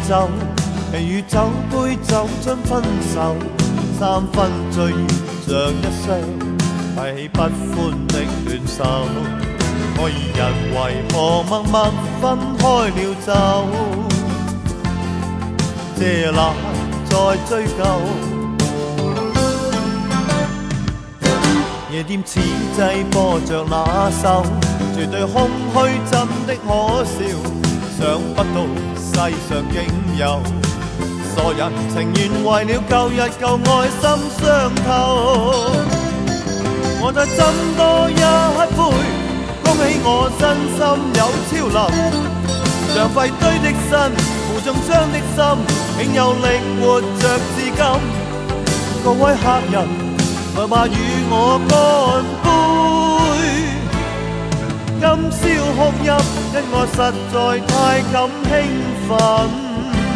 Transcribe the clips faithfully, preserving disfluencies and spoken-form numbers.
走，其餘酒杯酒樽分手，三分醉意像一雙彼不歡的戀手。我二人為何默默分開了走？這難再追究。夜店此際播着那首，絕對空虛真的可笑。想不到世上竟有傻人情願為了舊日舊愛心傷透。我再斟多一杯，恭喜我身心有超流。像廢堆的身，負重傷的心，竟有力活着至今。各位客人，來吧與我乾杯。今宵哭泣，因我實在太感興奮。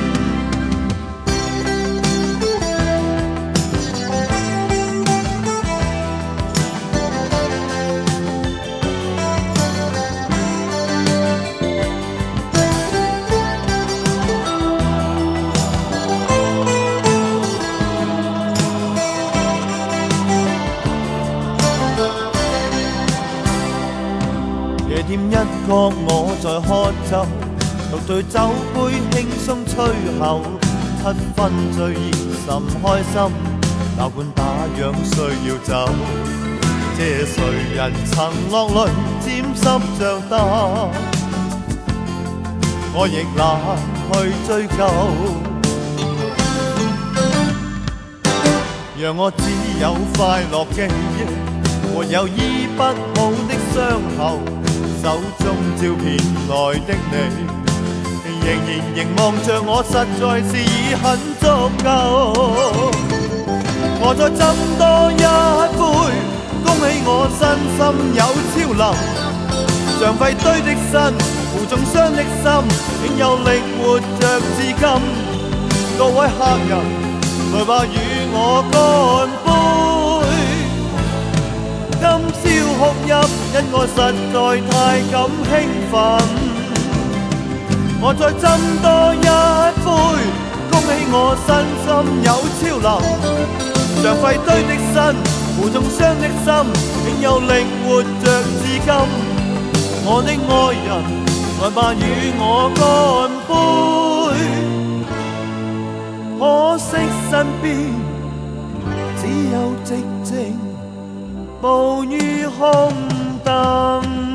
夜店一角我在喝酒，獨對酒杯輕鬆吹口，七分醉意甚開心，哪管打烊需要走。這誰人曾落淚沾濕着燈，我亦難去追究。讓我只有快樂記憶，沒有醫不好的傷口。手中照片內的你，仍然凝望着我，實在是已很足夠。我再斟多一杯，恭喜我身心有超能。像廢堆的身，負重傷的心，竟有力活着至今。各位客人，來吧與我乾杯。今宵哭泣，因我實在太感興奮。我再斟多一杯，恭喜我身心有超能。像廢堆的身，負重傷的心，竟有力活着至今。我的愛人，來吧與我乾杯。可惜身邊只有寂靜，無語空燈。